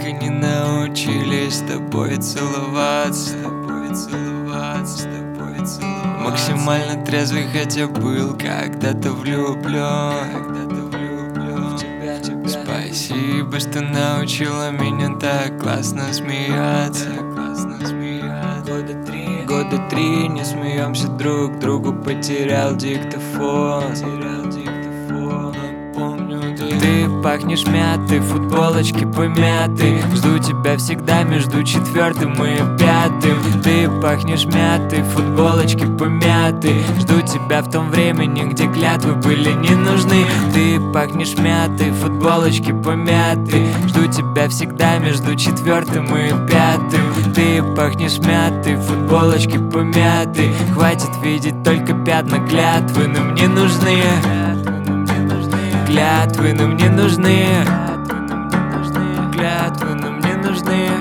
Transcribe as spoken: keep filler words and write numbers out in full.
и не научились с тобой целоваться, с тобой целоваться, с тобой целоваться. Максимально трезвый, хотя был когда-то влюблен, когда-то влюблен в тебя, тебя. Спасибо, что научила меня так классно смеяться, классно смеяться. Года три, года три не смеемся друг другу, потерял диктофон, потерял диктофон. Помню, ты, ты пахнешь мятой, футболочки помятой. Жду тебя всегда между четвертым и пятым. Ты пахнешь мятой, футболочки помятой. Жду тебя в том времени, где клятвы были не нужны. Ты пахнешь мятой, футболочки помятой. Жду тебя всегда между четвертым и пятым. Ты пахнешь мятой, футболочки помятой. Хватит видеть только пятна, клятвы нам не нужны. Клятвы нам не нужны. Клятвы нам не нужны.